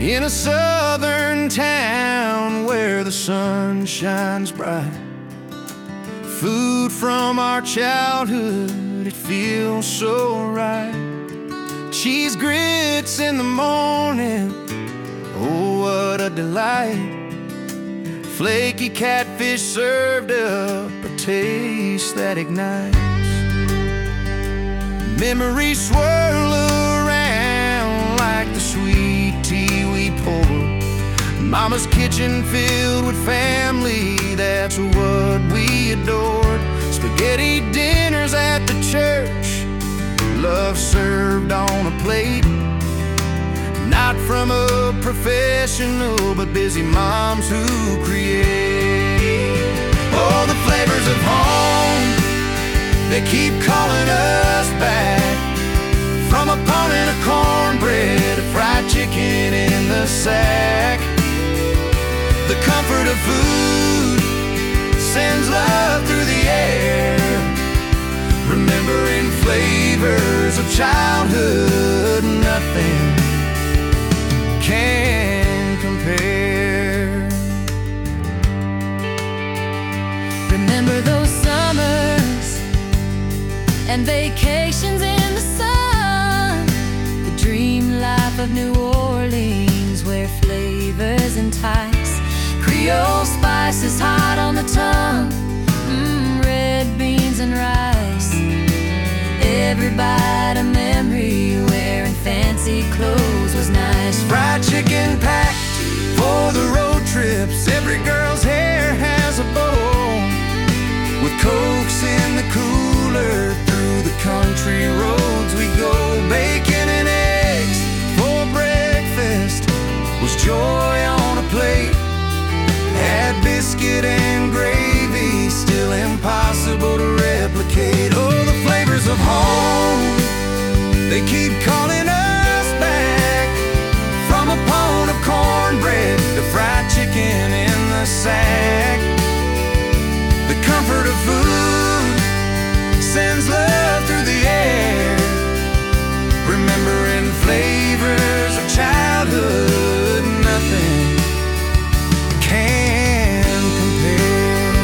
in a southern town where the sun shines bright. Food from our childhood, it feels so right. Cheese grits in the morning, oh what a delight. Flaky catfish served up, a taste that ignites. Memories swirl around like the sweet tea we poured. Mama's kitchen filled with family, that's what we adored. Spaghetti dinners at the church, love served on a plate. Not from a professional, but busy moms who create. Oh, the flavors of home, they keep calling us back. From a pound of cornbread to fried chicken in the sack. The comfort of food sends love through the air. Remembering flavors of childhood, nothing can compare. Remember those summers and vacations in the sun, the dream life of New Orleans where flavors entice. Creole spices hot on the tongue, red beans and rice. Every bite a memory, wearing fancy clothes was nice. Fried chicken packed for the road trips, every girl's hair has a bow. With Cokes in the cooler, through the country roads we go. Bacon and eggs for breakfast was joy on a plate. Had biscuit and gravy, still impossible to replicate. Oh, the flavors of home, they keep calling us back. From a pound of cornbread to fried chicken in the sack. The comfort of food sends love through the air. Remembering flavors of childhood, nothing can compare.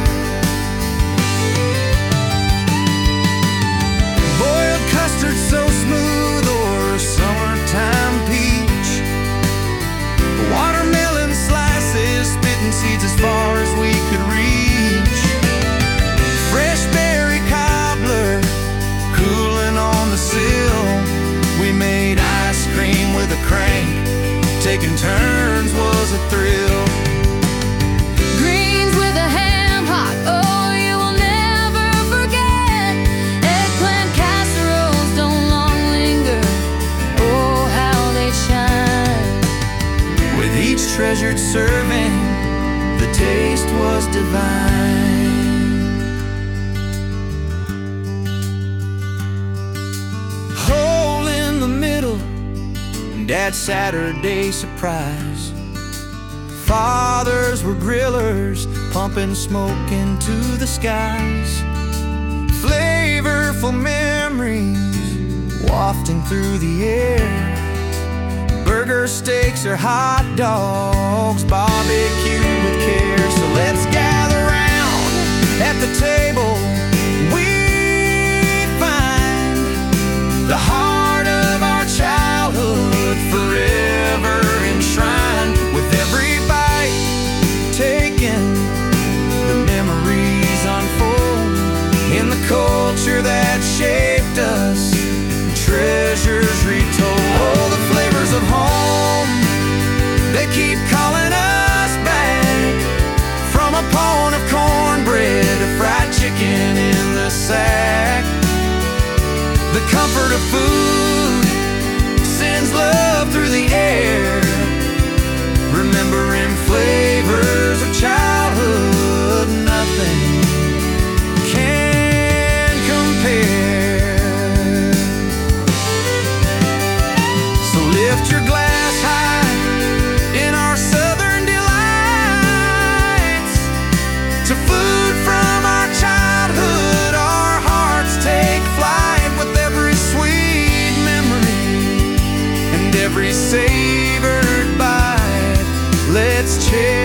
Boiled custard so smooth, or a summertime peach. Watermelon slices, spitting seeds as far as we could reach. Fresh berry cobbler, cooling on the sill. We made ice cream with a crank, taking turns was a thrill. Greens with a ham hock, oh you will never forget. Eggplant casseroles don't long linger, oh how they shine. With each treasured serving, the taste was divine. Hole in the middle, Dad's Saturday surprise. Fathers were grillers, pumping smoke into the skies. Flavorful memories wafting through the air. Burger, steaks, or hot dogs, barbecue with care. So let's gather round at the table. We find the heart of our childhood forever enshrined. With every bite taken, the memories unfold in the culture that shaped us, treasures retold. Oh, the flavors of home, they keep calling us back. From a pound of cornbread to fried chicken in the sack. The comfort of food sends love through the air. Remembering flavors of childhood, nothing can compare. So lift your glass high in our southern delights to food from our childhood. Our hearts take flight with every sweet memory and every savored let's chill.